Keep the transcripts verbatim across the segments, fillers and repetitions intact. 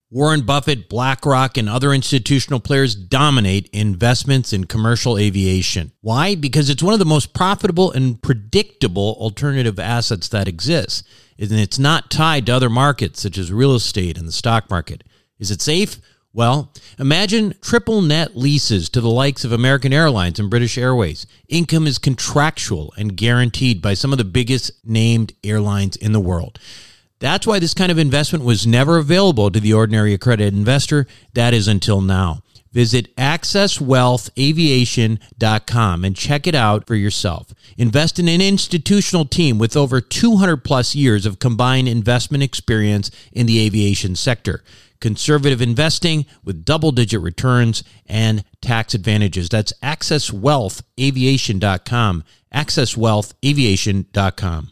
Warren Buffett, BlackRock, and other institutional players dominate investments in commercial aviation. Why? Because it's one of the most profitable and predictable alternative assets that exists, and it's not tied to other markets such as real estate and the stock market. Is it safe? Well, imagine triple net leases to the likes of American Airlines and British Airways. Income is contractual and guaranteed by some of the biggest named airlines in the world. That's why this kind of investment was never available to the ordinary accredited investor. That is until now. Visit access wealth aviation dot com and check it out for yourself. Invest in an institutional team with over two hundred plus years of combined investment experience in the aviation sector. Conservative investing with double-digit returns and tax advantages. That's access wealth aviation dot com. access wealth aviation dot com.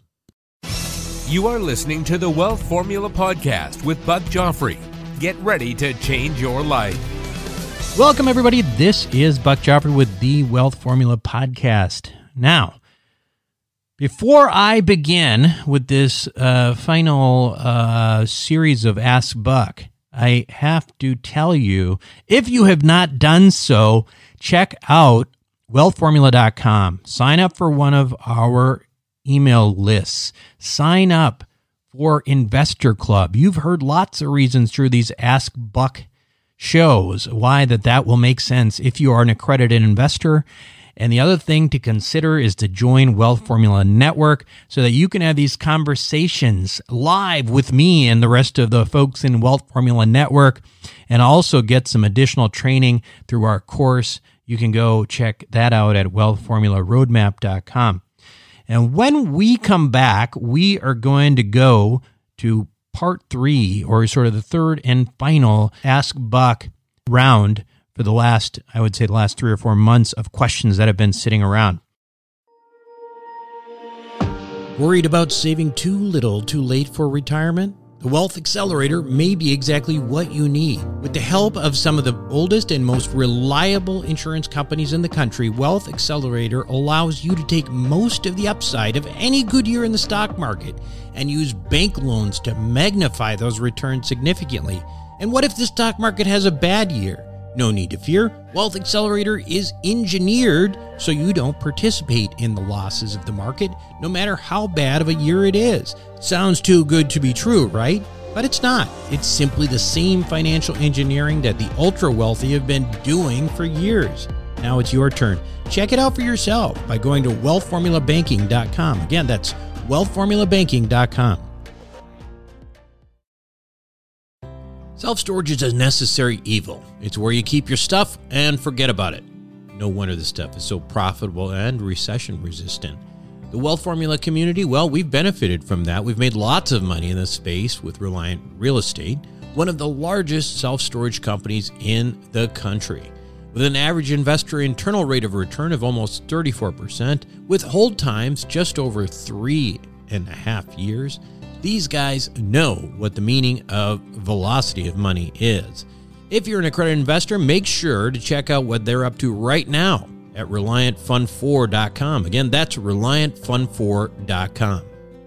You are listening to the Wealth Formula Podcast with Buck Joffrey. Get ready to change your life. Welcome, everybody. This is Buck Joffrey with the Wealth Formula Podcast. Now, before I begin with this uh, final uh, series of Ask Buck, I have to tell you, if you have not done so, check out wealth formula dot com. Sign up for one of our email lists. Sign up for Investor Club. You've heard lots of reasons through these Ask Buck shows why that that will make sense if you are an accredited investor. And the other thing to consider is to join Wealth Formula Network so that you can have these conversations live with me and the rest of the folks in Wealth Formula Network, and also get some additional training through our course. You can go check that out at wealth formula roadmap dot com. And when we come back, we are going to go to part three, or sort of the third and final Ask Buck round for the last, I would say, the last three or four months of questions that have been sitting around. Worried about saving too little too late for retirement? The Wealth Accelerator may be exactly what you need. With the help of some of the oldest and most reliable insurance companies in the country, Wealth Accelerator allows you to take most of the upside of any good year in the stock market and use bank loans to magnify those returns significantly. And what if the stock market has a bad year? No need to fear. Wealth Accelerator is engineered so you don't participate in the losses of the market, no matter how bad of a year it is. Sounds too good to be true, right? But it's not. It's simply the same financial engineering that the ultra-wealthy have been doing for years. Now it's your turn. Check it out for yourself by going to wealth formula banking dot com. Again, that's wealth formula banking dot com. Self-storage is a necessary evil. It's where you keep your stuff and forget about it. No wonder this stuff is so profitable and recession-resistant. The Wealth Formula community, well, we've benefited from that. We've made lots of money in this space with Reliant Real Estate, one of the largest self-storage companies in the country. With an average investor internal rate of return of almost thirty-four percent, with hold times just over three and a half years, these guys know what the meaning of velocity of money is. If you're an accredited investor, make sure to check out what they're up to right now at reliant fund four dot com. Again, that's reliant fund four dot com.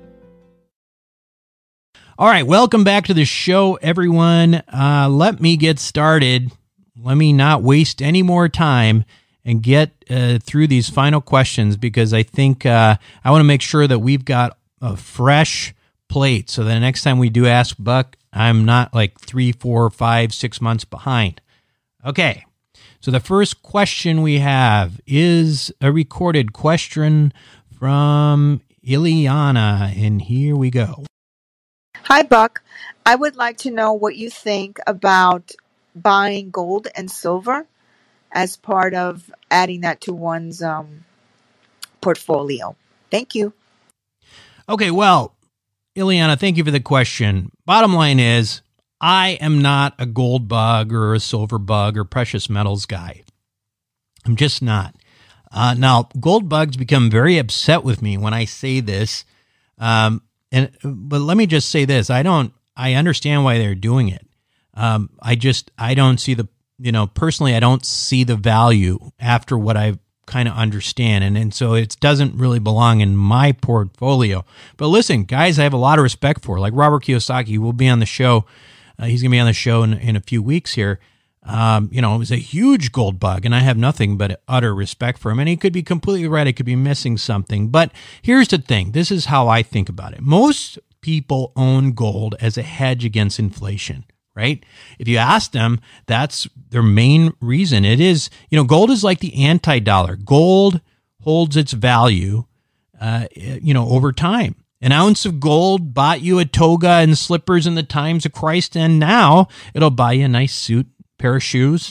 All right, welcome back to the show, everyone. Uh, let me get started. Let me not waste any more time and get uh, through these final questions, because I think uh, I want to make sure that we've got a fresh plate, so the next time we do Ask Buck, I'm not like three, four, five, six months behind. Okay, so the first question we have is a recorded question from Ileana, and here we go. Hi, Buck. I would like to know what you think about buying gold and silver as part of adding that to one's um, portfolio. Thank you. Okay, well, Ileana, thank you for the question. Bottom line is, I am not a gold bug or a silver bug or precious metals guy. I'm just not. Uh, now, gold bugs become very upset with me when I say this. Um, and but let me just say this: I don't. I understand why they're doing it. Um, I just I don't see the you know personally I don't see the value after what I've kind of understand. And, and so it doesn't really belong in my portfolio. But listen, guys, I have a lot of respect for, like Robert Kiyosaki, who will be on the show Uh, he's going to be on the show in, in a few weeks here. Um, you know, it was a huge gold bug, and I have nothing but utter respect for him. And he could be completely right. I could be missing something. But here's the thing. This is how I think about it. Most people own gold as a hedge against inflation, right? If you ask them, that's their main reason. It is, you know, gold is like the anti-dollar. Gold holds its value, uh, you know, over time. An ounce of gold bought you a toga and slippers in the times of Christ, and now it'll buy you a nice suit, pair of shoes,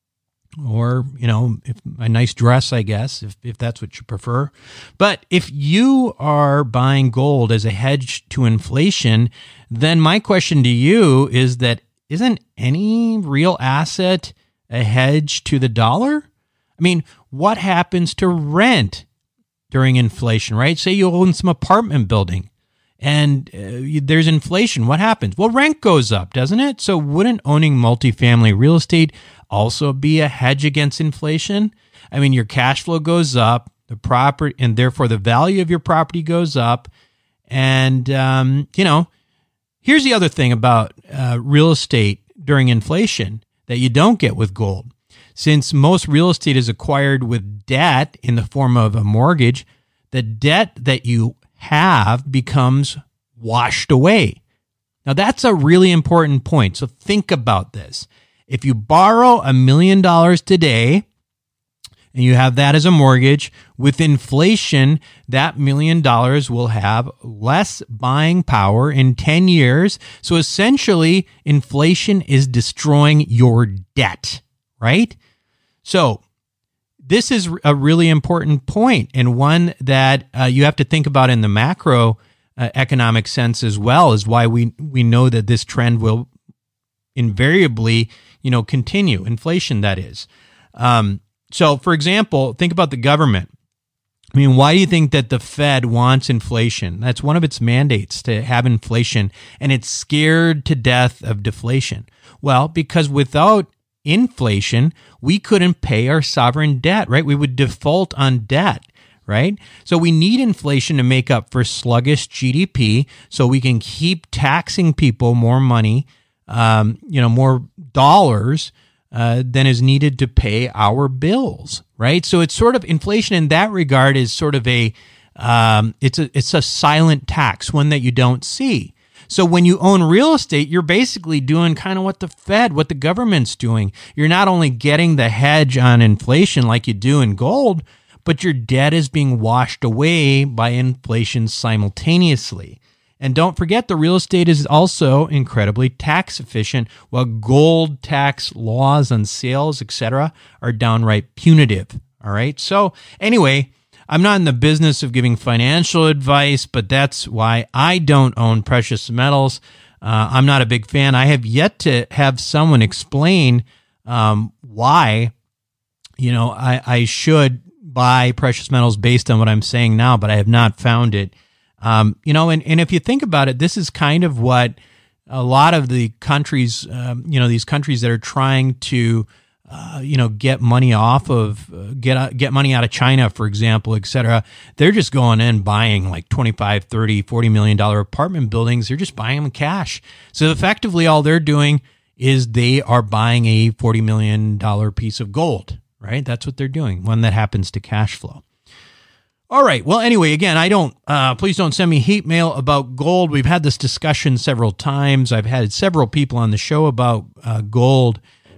or, you know, if, a nice dress, I guess, if, if that's what you prefer. But if you are buying gold as a hedge to inflation, then my question to you is that isn't any real asset a hedge to the dollar? I mean, what happens to rent during inflation, right? Say you own some apartment building and uh, there's inflation. What happens? Well, rent goes up, doesn't it? So wouldn't owning multifamily real estate also be a hedge against inflation? I mean, your cash flow goes up, the property, and therefore the value of your property goes up. And, um, you know, here's the other thing about uh, real estate during inflation that you don't get with gold. Since most real estate is acquired with debt in the form of a mortgage, the debt that you have becomes washed away. Now, that's a really important point. So think about this. If you borrow a million dollars today and you have that as a mortgage, with inflation, that million dollars will have less buying power in ten years. So essentially, inflation is destroying your debt, right? So this is a really important point, and one that uh, you have to think about in the macro uh, economic sense as well, is why we we know that this trend will invariably, you know, continue. Inflation, that is. Um, so, for example, think about the government. I mean, why do you think that the Fed wants inflation? That's one of its mandates, to have inflation, and it's scared to death of deflation. Well, because without inflation, we couldn't pay our sovereign debt, right? We would default on debt, right? So we need inflation to make up for sluggish G D P so we can keep taxing people more money, um, you know, more dollars uh, than is needed to pay our bills, right? So it's sort of, inflation in that regard is sort of a, um, it's a, it's a silent tax, one that you don't see. So when you own real estate, you're basically doing kind of what the Fed, what the government's doing. You're not only getting the hedge on inflation like you do in gold, but your debt is being washed away by inflation simultaneously. And don't forget, the real estate is also incredibly tax efficient, while gold tax laws on sales, et cetera, are downright punitive. All right. So anyway, I'm not in the business of giving financial advice, but that's why I don't own precious metals. Uh, I'm not a big fan. I have yet to have someone explain um, why, you know, I, I should buy precious metals based on what I'm saying now, but I have not found it. Um, you know, and, and if you think about it, this is kind of what a lot of the countries, um, you know, these countries that are trying to Uh, you know, get money off of, uh, get get money out of China, for example, et cetera. They're just going in buying like twenty-five, thirty, forty million dollar apartment buildings. They're just buying them cash. So effectively all they're doing is they are buying a forty million dollar piece of gold, right? That's what they're doing, one that happens to cash flow. All right. Well, anyway, again, I don't, uh, please don't send me hate mail about gold. We've had this discussion several times. I've had several people on the show about uh, gold.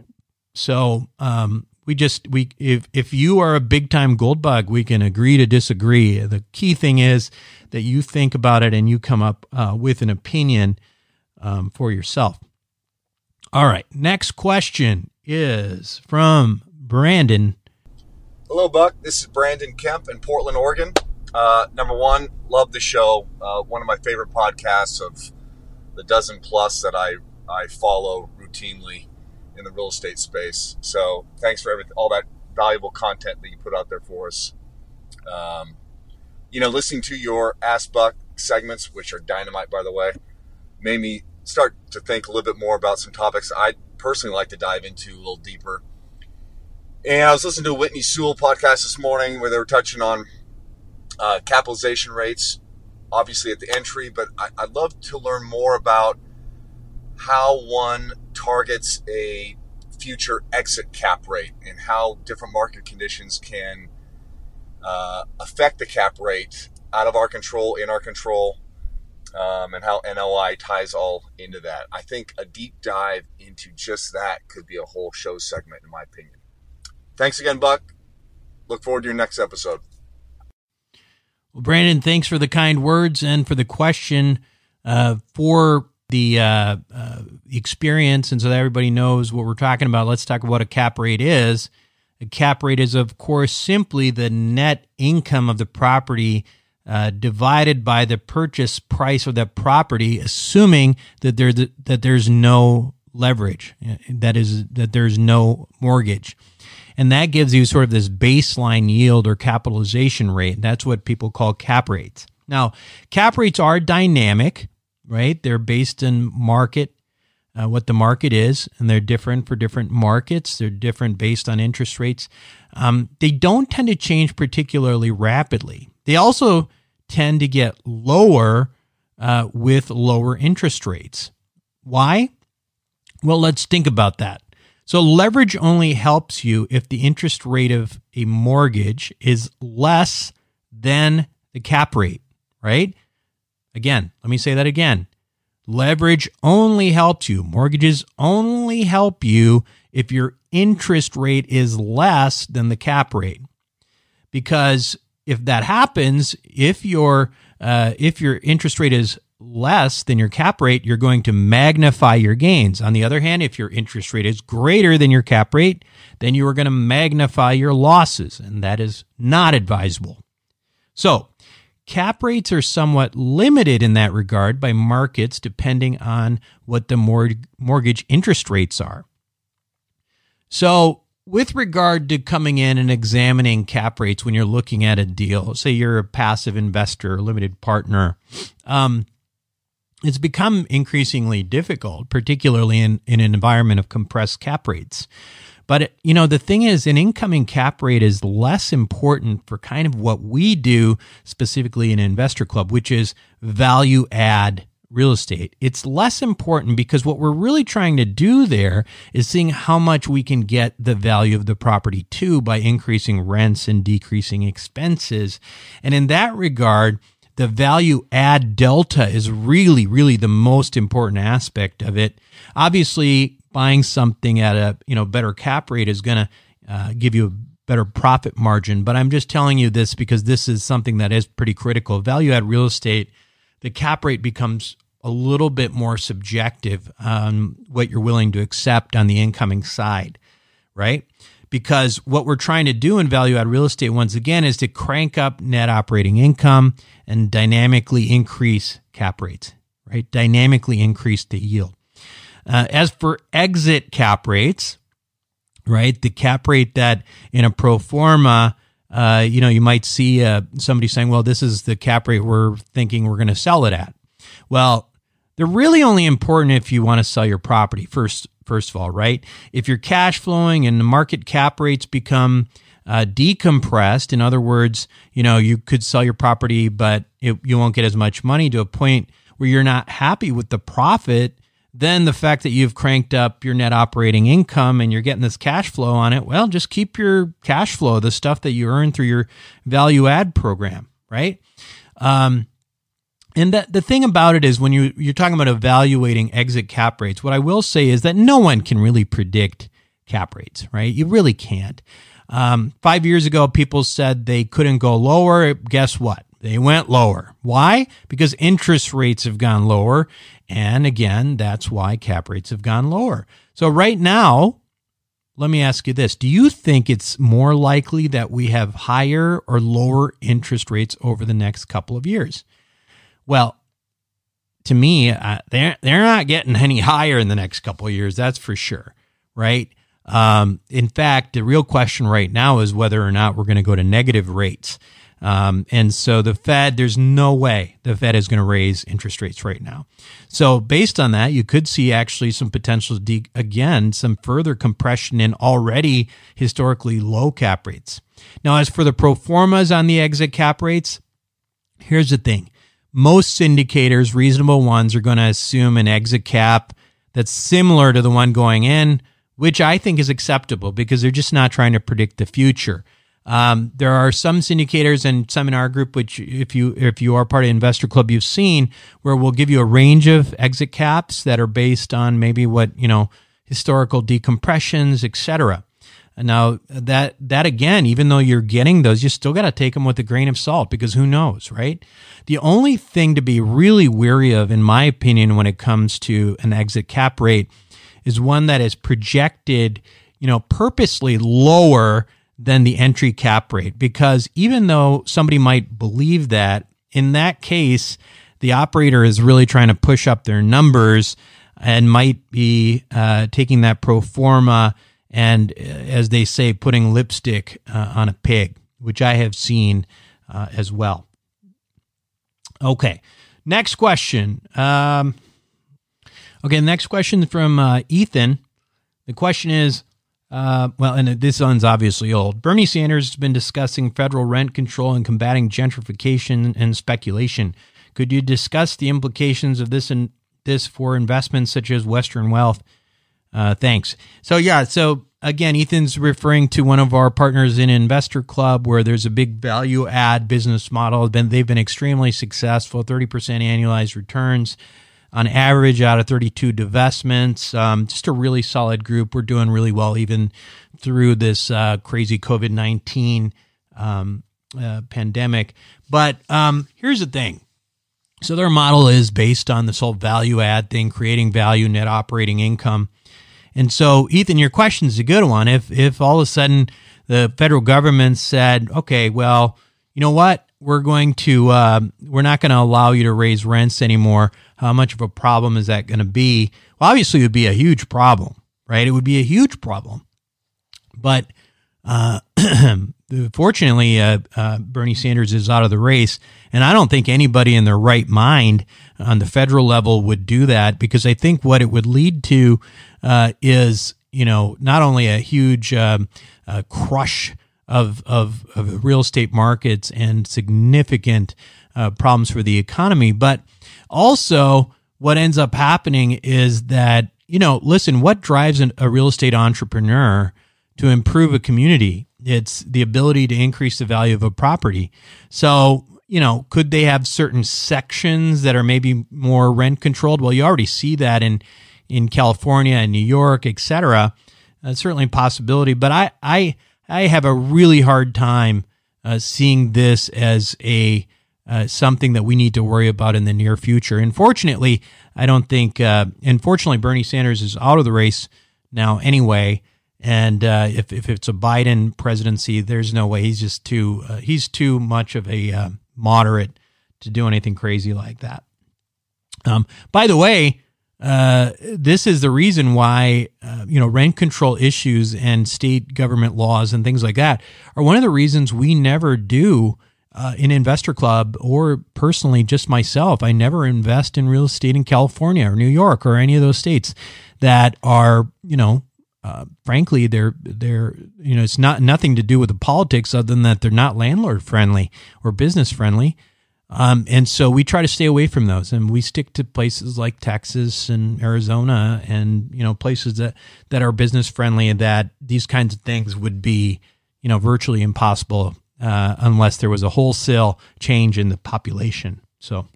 So um, we just we if if you are a big time gold bug, we can agree to disagree. The key thing is that you think about it and you come up uh, with an opinion um, for yourself. All right, next question is from Brandon. Hello, Buck. This is Brandon Kemp in Portland, Oregon. Uh, number one, love the show. Uh, one of my favorite podcasts of the dozen plus that I I follow routinely in the real estate space. So thanks for everything, all that valuable content that you put out there for us. Um, you know, listening to your Ask Buck segments, which are dynamite, by the way, made me start to think a little bit more about some topics I'd personally like to dive into a little deeper. And I was listening to a Whitney Sewell podcast this morning where they were touching on uh, capitalization rates, obviously at the entry, but I, I'd love to learn more about how one targets a future exit cap rate and how different market conditions can uh, affect the cap rate out of our control, in our control, um, and how N O I ties all into that. I think a deep dive into just that could be a whole show segment, in my opinion. Thanks again, Buck. Look forward to your next episode. Well, Brandon, thanks for the kind words and for the question. Uh, for the uh, uh, experience, and so that everybody knows what we're talking about, let's talk about what a cap rate is. A cap rate is, of course, simply the net income of the property uh, divided by the purchase price of that property, assuming that there that there's no leverage, that is, that there's no mortgage. And that gives you sort of this baseline yield or capitalization rate. That's what people call cap rates. Now, cap rates are dynamic, right? They're based in market, uh, what the market is, and they're different for different markets. They're different based on interest rates. Um, they don't tend to change particularly rapidly. They also tend to get lower uh, with lower interest rates. Why? Well, let's think about that. So leverage only helps you if the interest rate of a mortgage is less than the cap rate, right? Again, let me say that again. Leverage only helps you. Mortgages only help you if your interest rate is less than the cap rate. Because if that happens, if your uh, if your interest rate is less than your cap rate, you're going to magnify your gains. On the other hand, if your interest rate is greater than your cap rate, then you are going to magnify your losses, and that is not advisable. So, cap rates are somewhat limited in that regard by markets depending on what the mort- mortgage interest rates are. So, with regard to coming in and examining cap rates when you're looking at a deal, say you're a passive investor or limited partner, um, it's become increasingly difficult, particularly in, in an environment of compressed cap rates. But, you know, the thing is, an incoming cap rate is less important for kind of what we do specifically in Investor Club, which is value add real estate. It's less important because what we're really trying to do there is seeing how much we can get the value of the property to by increasing rents and decreasing expenses. And in that regard, the value add delta is really, really the most important aspect of it. Obviously, buying something at a you know better cap rate is going to uh, give you a better profit margin. But I'm just telling you this because this is something that is pretty critical. Value add real estate, the cap rate becomes a little bit more subjective on what you're willing to accept on the incoming side, right? Because what we're trying to do in value add real estate, once again, is to crank up net operating income and dynamically increase cap rates, right? Dynamically increase the yield. Uh, as for exit cap rates, right? The cap rate that in a pro forma, uh, you know, you might see uh, somebody saying, well, this is the cap rate we're thinking we're going to sell it at. Well, they're really only important if you want to sell your property first. First of all, right? If you're cash flowing and the market cap rates become uh, decompressed, in other words, you know, you could sell your property, but it, you won't get as much money to a point where you're not happy with the profit, then the fact that you've cranked up your net operating income and you're getting this cash flow on it, well, just keep your cash flow, the stuff that you earn through your value add program, right? Um, And that, the thing about it is when you, you're talking about evaluating exit cap rates, what I will say is that no one can really predict cap rates, right? You really can't. Um, five years ago, people said they couldn't go lower. Guess what? They went lower. Why? Because interest rates have gone lower. And again, that's why cap rates have gone lower. So right now, let me ask you this. Do you think it's more likely that we have higher or lower interest rates over the next couple of years? Well, to me, uh, they're they're not getting any higher in the next couple of years. That's for sure, right? Um, in fact, the real question right now is whether or not we're going to go to negative rates. Um, and so the Fed, there's no way the Fed is going to raise interest rates right now. So based on that, you could see actually some potential, de- again, some further compression in already historically low cap rates. Now, as for the pro formas on the exit cap rates, here's the thing. Most syndicators, reasonable ones, are going to assume an exit cap that's similar to the one going in, which I think is acceptable because they're just not trying to predict the future. Um, there are some syndicators and some in our group, which if you if you are part of Investor Club, you've seen where we'll give you a range of exit caps that are based on maybe what, you know, historical decompressions, et cetera. Now that that again, even though you're getting those, you still got to take them with a grain of salt because who knows, right? The only thing to be really wary of, in my opinion, when it comes to an exit cap rate is one that is projected, you know, purposely lower than the entry cap rate, because even though somebody might believe that, in that case, the operator is really trying to push up their numbers and might be uh, taking that pro forma and, uh, as they say, putting lipstick uh, on a pig, which I have seen uh, as well. Okay, next question. Um, okay, next question from uh, Ethan. The question is, Uh, well, and this one's obviously old. Bernie Sanders has been discussing federal rent control and combating gentrification and speculation. Could you discuss the implications of this and this for investments such as Western Wealth? Uh, thanks. So yeah, so again, Ethan's referring to one of our partners in Investor Club, where there's a big value add business model. Been they've been extremely successful, thirty percent annualized returns on average out of thirty-two divestments. Um, just a really solid group. We're doing really well even through this uh, crazy COVID nineteen um, uh, pandemic. But um, here's the thing. So their model is based on this whole value add thing, creating value, net operating income. And so, Ethan, your question is a good one. If if all of a sudden the federal government said, okay, well, you know what? We're going to, uh, we're not going to allow you to raise rents anymore. How much of a problem is that going to be? Well, obviously, it would be a huge problem, right? It would be a huge problem. But uh, fortunately, uh, uh, Bernie Sanders is out of the race. And I don't think anybody in their right mind on the federal level would do that, because I think what it would lead to uh, is, you know, not only a huge um, uh, crush Of, of of real estate markets and significant uh, problems for the economy, but also what ends up happening is that, you know, listen, what drives an, a real estate entrepreneur to improve a community? It's the ability to increase the value of a property. So, you know, could they have certain sections that are maybe more rent controlled? Well, you already see that in in California and New York, et cetera. That's certainly a possibility, but I I. I have a really hard time uh, seeing this as a uh, something that we need to worry about in the near future. Unfortunately, I don't think. Uh, unfortunately, Bernie Sanders is out of the race now anyway, and uh, if if it's a Biden presidency, there's no way. He's just too uh, he's too much of a uh, moderate to do anything crazy like that. Um, by the way. Uh, this is the reason why, uh, you know, rent control issues and state government laws and things like that are one of the reasons we never do uh, in Investor Club, or personally, just myself. I never invest in real estate in California or New York or any of those states that are, you know, uh, frankly, they're, they're, you know, it's not nothing to do with the politics other than that they're not landlord friendly or business friendly. Um, and so we try to stay away from those, and we stick to places like Texas and Arizona and, you know, places that, that are business friendly, and that these kinds of things would be, you know, virtually impossible uh, unless there was a wholesale change in the population. So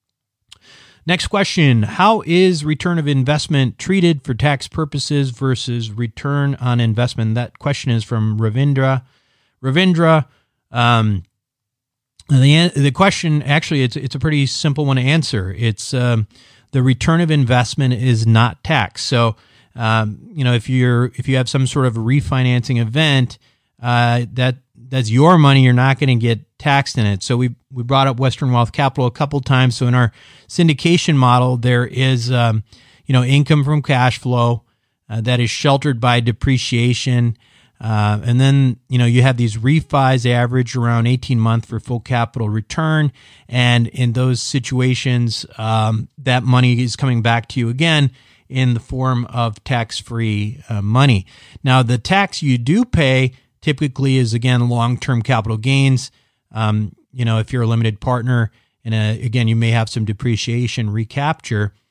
next question, how is return of investment treated for tax purposes versus return on investment? That question is from Ravindra. Ravindra, um, The the question, actually, it's it's a pretty simple one to answer. It's um, the return of investment is not taxed. So, um, you know, if you're if you have some sort of refinancing event, uh, that that's your money. You're not going to get taxed in it. So we we brought up Western Wealth Capital a couple times. So in our syndication model, there is um, you know income from cash flow uh, that is sheltered by depreciation. Uh, and then, you know, you have these refis average around eighteen months for full capital return. And in those situations, um, that money is coming back to you again in the form of tax-free uh, money. Now, the tax you do pay typically is, again, long-term capital gains. Um, you know, if you're a limited partner, and uh, again, you may have some depreciation recapture.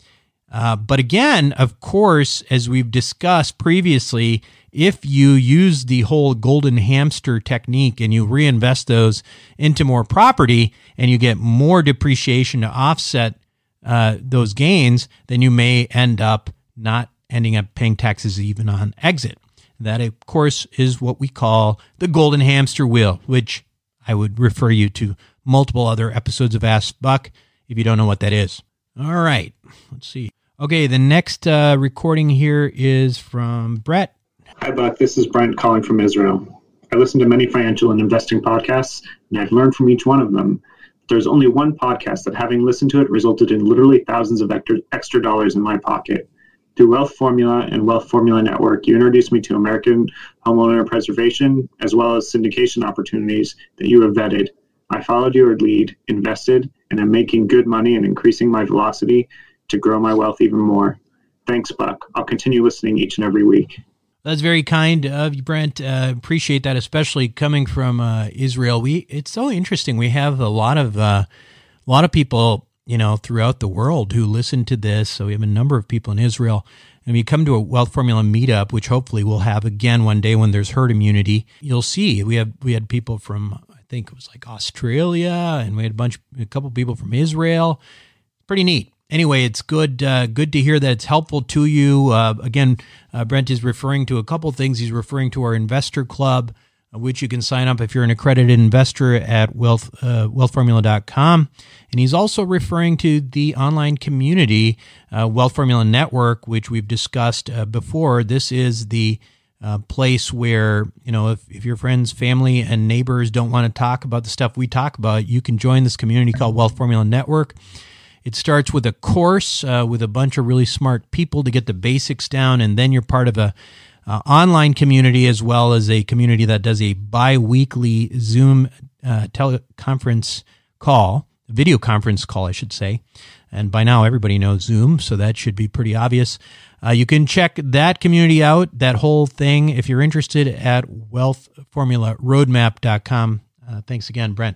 Uh, but again, of course, as we've discussed previously, if you use the whole golden hamster technique and you reinvest those into more property and you get more depreciation to offset uh, those gains, then you may end up not ending up paying taxes even on exit. That, of course, is what we call the golden hamster wheel, which I would refer you to multiple other episodes of Ask Buck if you don't know what that is. All right, let's see. Okay, the next uh, recording here is from Brett. Hi, Buck. This is Brent calling from Israel. I listen to many financial and investing podcasts, and I've learned from each one of them. There's only one podcast that, having listened to it, resulted in literally thousands of extra dollars in my pocket. Through Wealth Formula and Wealth Formula Network, you introduced me to American homeowner preservation, as well as syndication opportunities that you have vetted. I followed your lead, invested, and am making good money and increasing my velocity to grow my wealth even more. Thanks, Buck. I'll continue listening each and every week. That's very kind of you, Brent. Uh, appreciate that, especially coming from uh, Israel. We it's so interesting. We have a lot of uh, a lot of people, you know, throughout the world who listen to this. So we have a number of people in Israel. And we come to a Wealth Formula meetup, which hopefully we'll have again one day when there's herd immunity. You'll see we have we had people from, I think it was like Australia, and we had a bunch, a couple people from Israel. Pretty neat. Anyway, it's good uh, good to hear that it's helpful to you. Uh, again, uh, Brent is referring to a couple things. He's referring to our investor club, uh, which you can sign up if you're an accredited investor at wealth, uh, wealth formula dot com. And he's also referring to the online community, uh, Wealth Formula Network, which we've discussed uh, before. This is the uh, place where, you know, if, if your friends, family, and neighbors don't want to talk about the stuff we talk about, you can join this community called Wealth Formula Network. It starts with a course uh, with a bunch of really smart people to get the basics down, and then you're part of a uh, online community as well as a community that does a bi-weekly Zoom uh, teleconference call, video conference call, I should say. And by now, everybody knows Zoom, so that should be pretty obvious. Uh, you can check that community out, that whole thing, if you're interested, at wealth formula roadmap dot com. Uh, thanks again, Brent.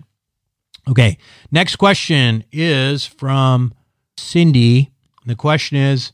Okay, next question is from Cindy. The question is,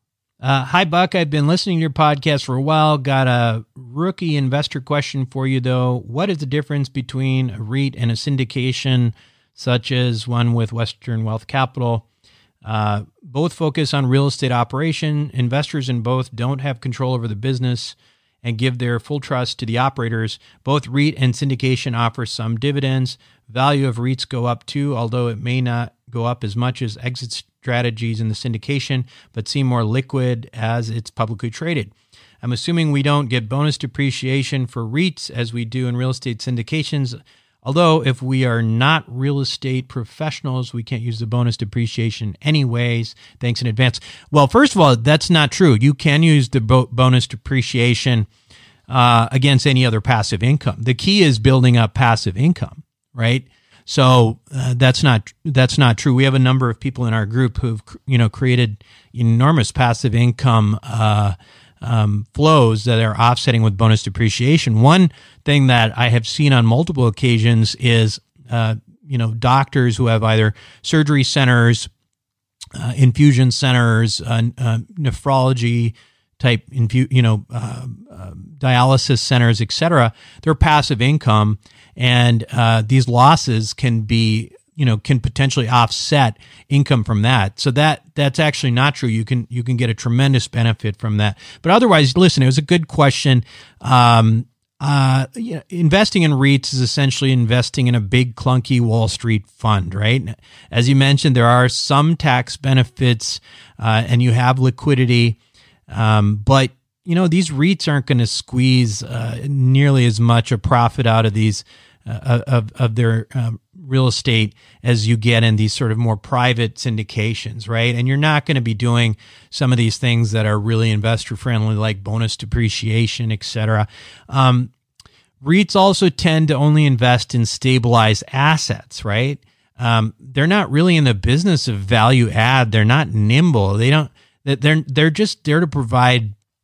uh, hi, Buck. I've been listening to your podcast for a while. Got a rookie investor question for you, though. What is the difference between a REIT and a syndication, such as one with Western Wealth Capital? Uh, both focus on real estate operation. Investors in both don't have control over the business and give their full trust to the operators. Both REIT and syndication offer some dividends. Value of REITs go up too, although it may not go up as much as exit strategies in the syndication, but seem more liquid as it's publicly traded. I'm assuming we don't get bonus depreciation for REITs as we do in real estate syndications, although if we are not real estate professionals, we can't use the bonus depreciation anyways. Thanks in advance. Well, first of all, that's not true. You can use the bo- bonus depreciation uh, against any other passive income. The key is building up passive income, right? So uh, that's not that's not true. We have a number of people in our group who've you know created enormous passive income uh, um, flows that are offsetting with bonus depreciation. One thing that I have seen on multiple occasions is uh, you know doctors who have either surgery centers, uh, infusion centers, uh, uh, nephrology type infu- you know uh, uh, dialysis centers, et cetera. They're passive income. And uh, these losses can be, you know, can potentially offset income from that. So that that's actually not true. You can you can get a tremendous benefit from that. But otherwise, listen, it was a good question. Um, uh, you know, investing in REITs is essentially investing in a big clunky Wall Street fund, right? As you mentioned, there are some tax benefits, uh, and you have liquidity, um, but you know, these REITs aren't going to squeeze uh, nearly as much a profit out of these uh, of of their um, real estate as you get in these sort of more private syndications, right? And you're not going to be doing some of these things that are really investor friendly, like bonus depreciation, et cetera. Um, REITs also tend to only invest in stabilized assets, right? Um, they're not really in the business of value add. They're not nimble. They don't. They're they're just there to provide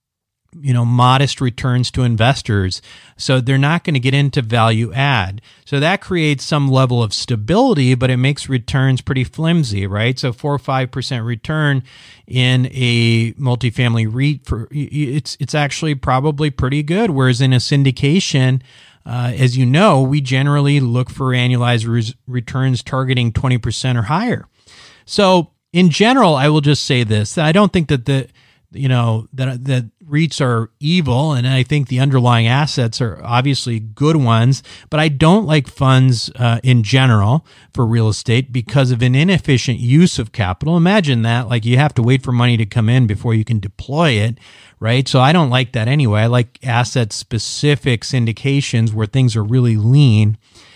you know, modest returns to investors. So they're not going to get into value add. So that creates some level of stability, but it makes returns pretty flimsy, right? So four or five percent return in a multifamily REIT, for, it's, it's actually probably pretty good. Whereas in a syndication, uh, as you know, we generally look for annualized res- returns targeting twenty percent or higher. So in general, I will just say this, that I don't think that the, you know, that that REITs are evil, and I think the underlying assets are obviously good ones, but I don't like funds uh, in general for real estate because of an inefficient use of capital. Imagine that, like you have to wait for money to come in before you can deploy it, right? So I don't like that anyway. I like asset-specific syndications where things are really lean.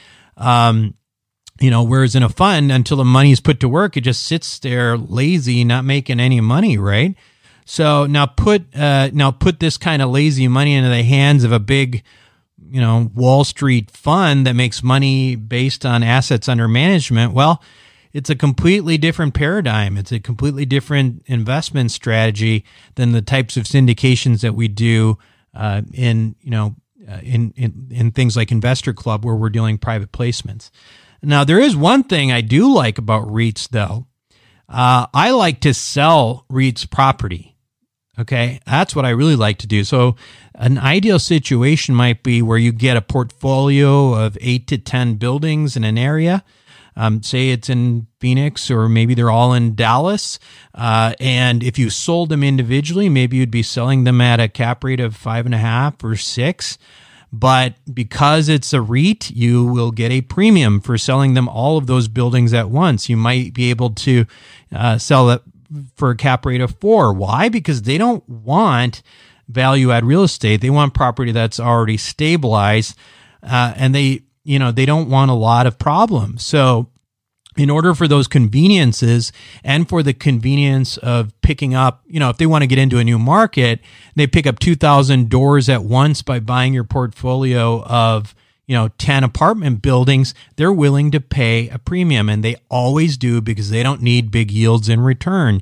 Um, you know, whereas in a fund, until the money is put to work, it just sits there lazy, not making any money, right? So now put uh, now put this kind of lazy money into the hands of a big, you know, Wall Street fund that makes money based on assets under management. Well, it's a completely different paradigm. It's a completely different investment strategy than the types of syndications that we do uh, in you know uh, in, in in things like Investor Club, where we're doing private placements. Now, there is one thing I do like about REITs, though. Uh, I like to sell REITs property. Okay, that's what I really like to do. So an ideal situation might be where you get a portfolio of eight to ten buildings in an area. Um, say it's in Phoenix, or maybe they're all in Dallas. Uh, and if you sold them individually, maybe you'd be selling them at a cap rate of five and a half or six. But because it's a REIT, you will get a premium for selling them all of those buildings at once. You might be able to uh, sell it for a cap rate of four. Why? Because they don't want value add real estate. They want property that's already stabilized, uh, and they, you know, they don't want a lot of problems. So in order for those conveniences and for the convenience of picking up, you know, if they want to get into a new market, they pick up two thousand doors at once by buying your portfolio of, you know, ten apartment buildings, they're willing to pay a premium, and they always do because they don't need big yields in return.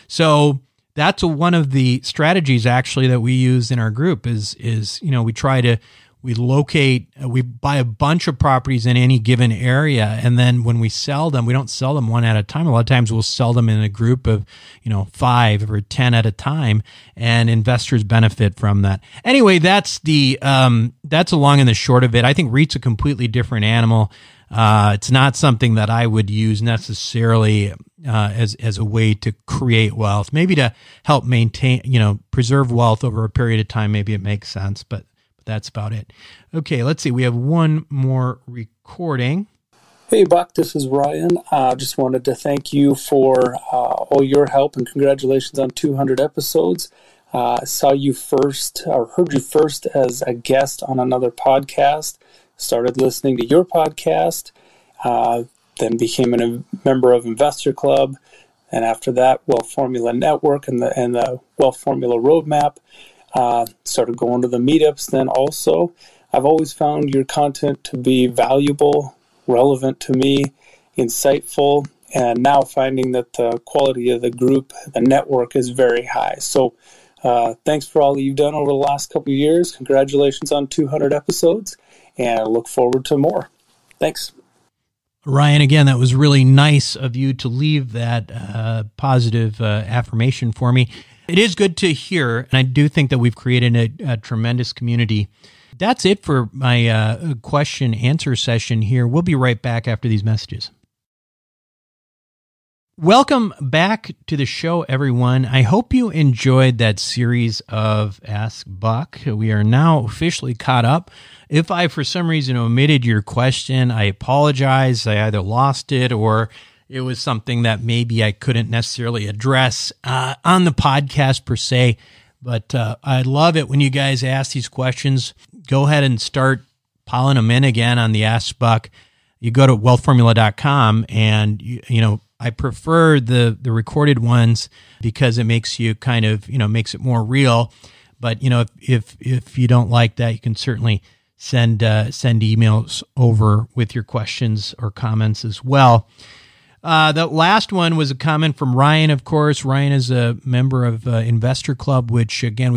So that's a, one of the strategies actually that we use in our group is, is, you know, we try to, we locate, we buy a bunch of properties in any given area. And then when we sell them, we don't sell them one at a time. A lot of times we'll sell them in a group of, you know, five or ten at a time, and investors benefit from that. Anyway, that's the, um, that's a long and the short of it. I think REIT's a completely different animal. Uh, it's not something that I would use necessarily, uh, as, as a way to create wealth, maybe to help maintain, you know, preserve wealth over a period of time. Maybe it makes sense, but that's about it. Okay, let's see. We have one more recording. Hey, Buck, this is Ryan. I uh, just wanted to thank you for uh, all your help, and congratulations on two hundred episodes. Uh, I saw you first, or heard you first as a guest on another podcast, started listening to your podcast, uh, then became a member of Investor Club, and after that, Wealth Formula Network and the, and the Wealth Formula Roadmap. Uh, started going to the meetups then also. I've always found your content to be valuable, relevant to me, insightful, and now finding that the quality of the group, the network, is very high. So uh, thanks for all that you've done over the last couple of years. Congratulations on two hundred episodes, and I look forward to more. Thanks. Ryan, again, that was really nice of you to leave that uh, positive uh, affirmation for me. It is good to hear, and I do think that we've created a, a tremendous community. That's it for my uh, question answer session here. We'll be right back after these messages. Welcome back to the show, everyone. I hope you enjoyed that series of Ask Buck. We are now officially caught up. If I, for some reason, omitted your question, I apologize. I either lost it or it was something that maybe I couldn't necessarily address uh, on the podcast per se. But uh, I love it when you guys ask these questions. Go ahead and start piling them in again on the Ask Buck. You go to wealth formula dot com, and you, you know I prefer the the recorded ones because it makes you kind of you know makes it more real. But you know if if if you don't like that, you can certainly send uh, send emails over with your questions or comments as well. Uh, the last one was a comment from Ryan, of course. Ryan is a member of uh, Investor Club, which, again, we've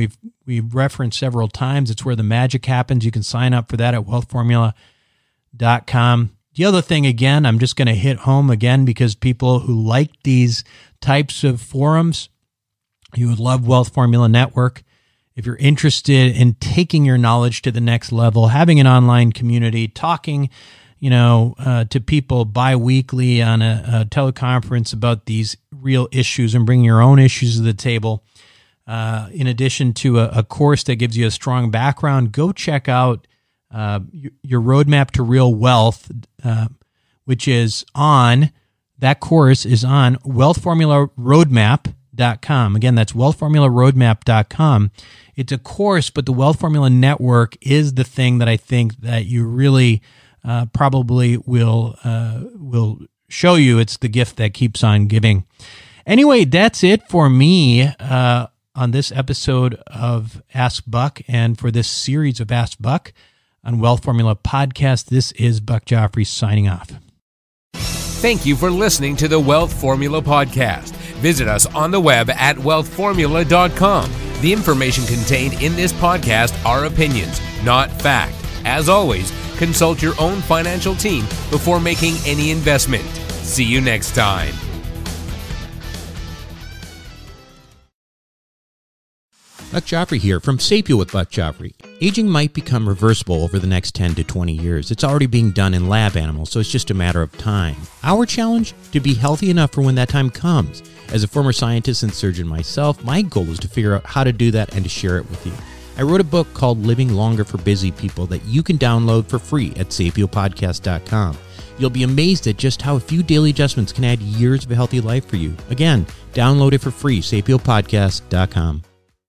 we've referenced several times. It's where the magic happens. You can sign up for that at wealth formula dot com. The other thing, again, I'm just going to hit home again because people who like these types of forums, you would love Wealth Formula Network. If you're interested in taking your knowledge to the next level, having an online community, talking, you know, uh, to people bi-weekly on a, a teleconference about these real issues and bringing your own issues to the table, uh, in addition to a, a course that gives you a strong background, go check out uh, your roadmap to real wealth, uh, which is on, that course is on wealth formula roadmap dot com. Again, that's wealth formula roadmap dot com. It's a course, but the Wealth Formula Network is the thing that I think that you really uh, probably will uh, will show you. It's the gift that keeps on giving. Anyway, that's it for me uh, on this episode of Ask Buck and for this series of Ask Buck on Wealth Formula Podcast. This is Buck Joffrey signing off. Thank you for listening to the Wealth Formula Podcast. Visit us on the web at wealth formula dot com. The information contained in this podcast are opinions, not fact. As always, consult your own financial team before making any investment. See you next time. Buck Joffrey here from Sapio with Buck Joffrey. Aging might become reversible over the next ten to twenty years. It's already being done in lab animals, so it's just a matter of time. Our challenge? To be healthy enough for when that time comes. As a former scientist and surgeon myself, my goal is to figure out how to do that and to share it with you. I wrote a book called Living Longer for Busy People that you can download for free at sapio podcast dot com. You'll be amazed at just how a few daily adjustments can add years of a healthy life for you. Again, download it for free, sapio podcast dot com.